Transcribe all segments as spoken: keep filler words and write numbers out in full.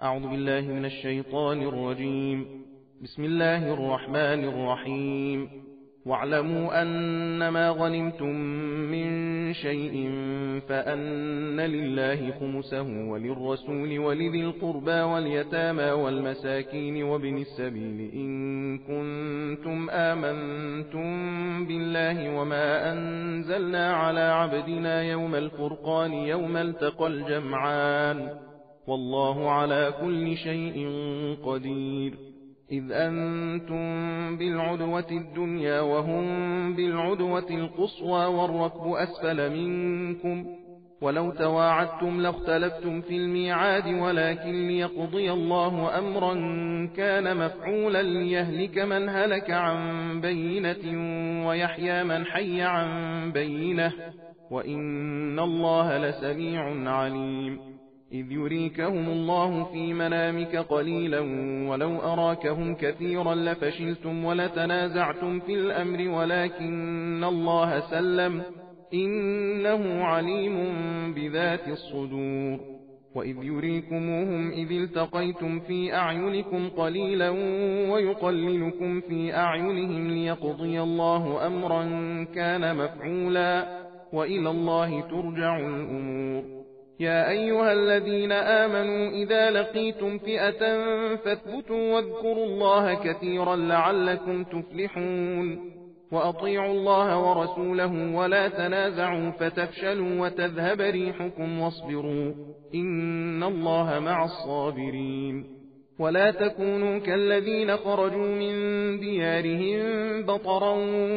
أعوذ بالله من الشيطان الرجيم. بسم الله الرحمن الرحيم. واعلموا أنما غنمتم من شيء فأن لله خمسه وللرسول ولذي القربى واليتامى والمساكين وابن السبيل إن كنتم آمنتم بالله وما أنزلنا على عبدنا يوم الفرقان يوم التقى الجمعان والله على كل شيء قدير. إذ أنتم بالعدوة الدنيا وهم بالعدوة القصوى والركب أسفل منكم ولو تواعدتم لاختلفتم في الميعاد ولكن ليقضي الله أمرا كان مفعولا ليهلك من هلك عن بينة ويحيى من حي عن بينة وإن الله لسميع عليم. إذ يريكهم الله في منامك قليلا ولو أراكهم كثيرا لفشلتم ولتنازعتم في الأمر ولكن الله سلم إنه عليم بذات الصدور. وإذ يريكموهم إذ التقيتم في أعينكم قليلا ويقللكم في أعينهم ليقضي الله أمرا كان مفعولا وإلى الله ترجع الأمور. يا أيها الذين آمنوا إذا لقيتم فئة فاثبتوا واذكروا الله كثيرا لعلكم تفلحون. وأطيعوا الله ورسوله ولا تنازعوا فتفشلوا وتذهب ريحكم واصبروا إن الله مع الصابرين. ولا تكونوا كالذين خرجوا من ديارهم بطرا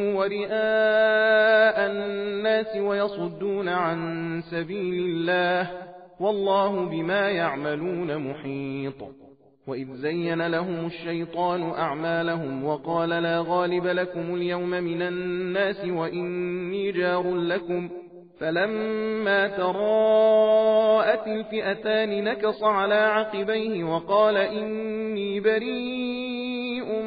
ورئاء الناس ويصدون عن سبيل الله والله بما يعملون محيط. وإذ زين لهم الشيطان أعمالهم وقال لا غالب لكم اليوم من الناس وإني جار لكم فلما تراءت الفئتان نكص على عقبيه وقال إني بريء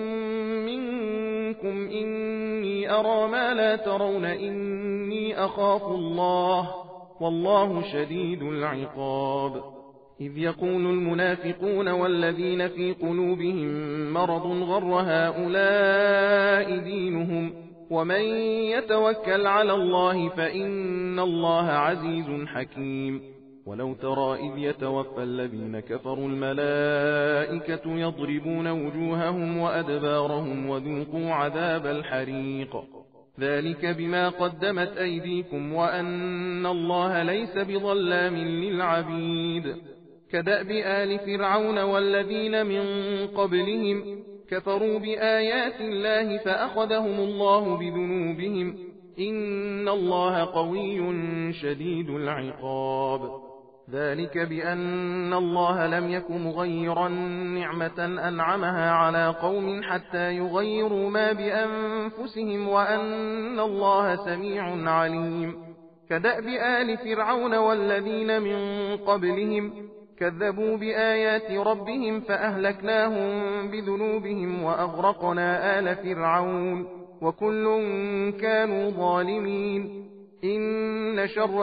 منكم إني أرى ما لا ترون إني أخاف الله والله شديد العقاب. إذ يقول المنافقون والذين في قلوبهم مرض غر هؤلاء دينهم ومن يتوكل على الله فإن الله عزيز حكيم. ولو ترى إذ يتوفى الذين كفروا الملائكة يضربون وجوههم وأدبارهم وذوقوا عذاب الحريق ذلك بما قدمت أيديكم وأن الله ليس بظلام للعبيد. كدأب آل فرعون والذين من قبلهم كفروا بآيات الله فأخذهم الله بذنوبهم إن الله قوي شديد العقاب. ذلك بأن الله لم يك مغيرا نعمة أنعمها على قوم حتى يغيروا ما بأنفسهم وأن الله سميع عليم. كدأب آل فرعون والذين من قبلهم كذبوا بآيات ربهم فأهلكناهم بذنوبهم وأغرقنا آل فرعون وكل كانوا ظالمين. إن شر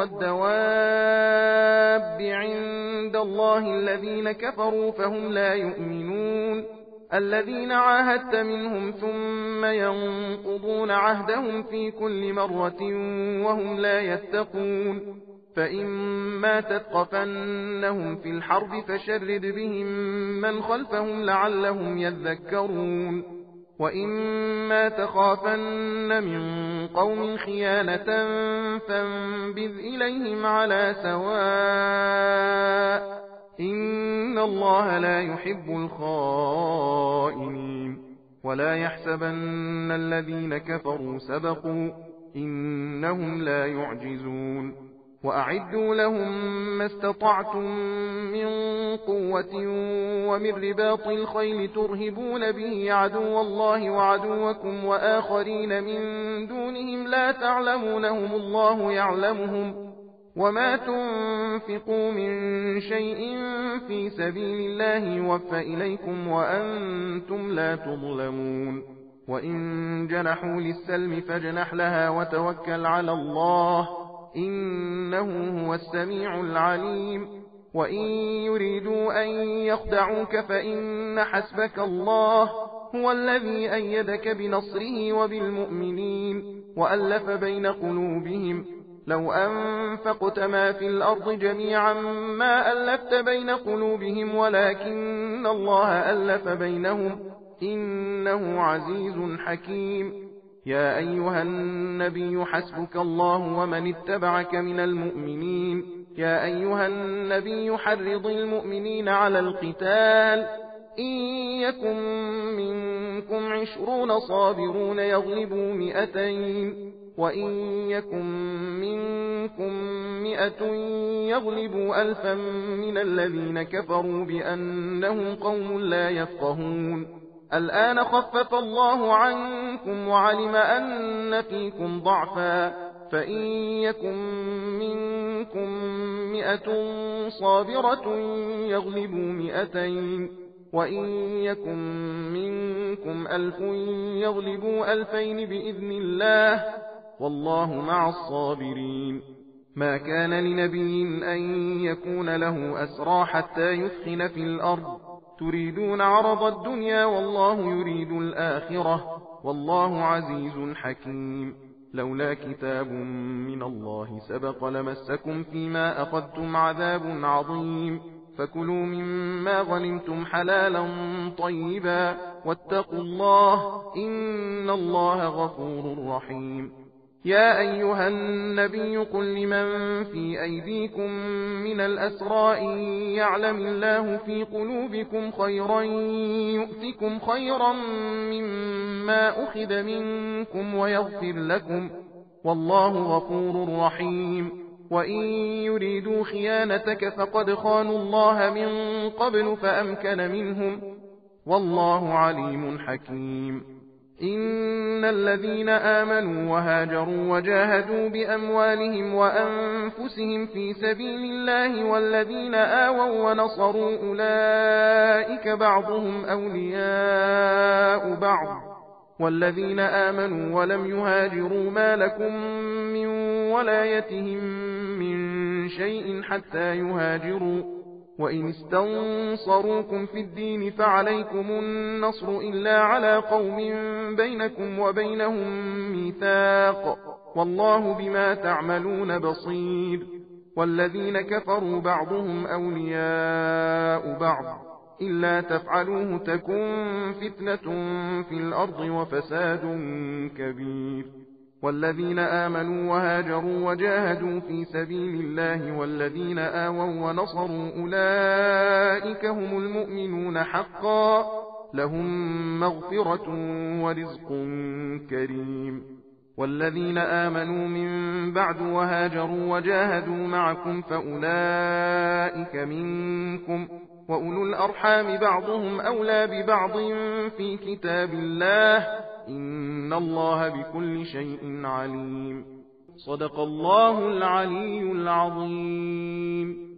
الدواب عند الله الذين كفروا فهم لا يؤمنون. الذين عاهدت منهم ثم ينقضون عهدهم في كل مرة وهم لا يتقون. فإما تثقفنهم في الحرب فشرد بهم من خلفهم لعلهم يذكرون. وإما تخافن من قوم خيانة فانبذ إليهم على سواء إن الله لا يحب الخائنين. ولا يحسبن الذين كفروا سبقوا إنهم لا يعجزون. وأعدوا لهم ما استطعتم من قوة ومن رباط الخيل ترهبون به عدو الله وعدوكم وآخرين من دونهم لا تعلمونهم الله يعلمهم. وما تنفقوا من شيء في سبيل الله يوفى إليكم وأنتم لا تظلمون. وإن جنحوا للسلم فاجنح لها وتوكل على الله إنه هو السميع العليم. وإن يريدوا أن يخدعوك فإن حسبك الله هو الذي أيدك بنصره وبالمؤمنين وألف بين قلوبهم لو أنفقت ما في الأرض جميعا ما ألفت بين قلوبهم ولكن الله ألف بينهم إنه عزيز حكيم. يا أيها النبي حسبك الله ومن اتبعك من المؤمنين. يا أيها النبي حرض المؤمنين على القتال إن يكن منكم عشرون صابرون يغلبوا مئتين وإن يكن منكم مئة يغلبوا ألفا من الذين كفروا بأنهم قوم لا يفقهون. الآن خفف الله عنكم وعلم أن فيكم ضعفا فإن يكن منكم مئة صابرة يغلبوا مئتين وإن يكن منكم ألف يغلبوا ألفين بإذن الله والله مع الصابرين. ما كان لنبي أن يكون له أسرى حتى يثخن في الأرض تريدون عرض الدنيا والله يريد الآخرة والله عزيز حكيم. لولا كتاب من الله سبق لمسكم فيما أخذتم عذاب عظيم فكلوا مما غنمتم حلالا طيبا واتقوا الله إن الله غفور رحيم. يا أيها النبي قل لمن في أيديكم من الأسرى إن يعلم الله في قلوبكم خيرا يؤتكم خيرا مما أخذ منكم ويغفر لكم والله غفور رحيم. وإن يريدوا خيانتك فقد خانوا الله من قبل فأمكن منهم والله عليم حكيم. إن الذين آمنوا وهاجروا وجاهدوا بأموالهم وأنفسهم في سبيل الله والذين آووا ونصروا أولئك بعضهم أولياء بعض والذين آمنوا ولم يهاجروا ما لكم من ولايتهم من شيء حتى يهاجروا وإن استنصروكم في الدين فعليكم النصر إلا على قوم بينكم وبينهم ميثاق والله بما تعملون بصير. والذين كفروا بعضهم أولياء بعض إلا تفعلوه تكن فتنة في الأرض وفساد كبير. والذين آمنوا وهاجروا وجاهدوا في سبيل الله والذين آووا ونصروا أولئك هم المؤمنون حقا لهم مغفرة ورزق كريم. والذين آمنوا من بعد وهاجروا وجاهدوا معكم فأولئك منكم وأولو الأرحام بعضهم أولى ببعض في كتاب الله إن الله بكل شيء عليم. صدق الله العلي العظيم.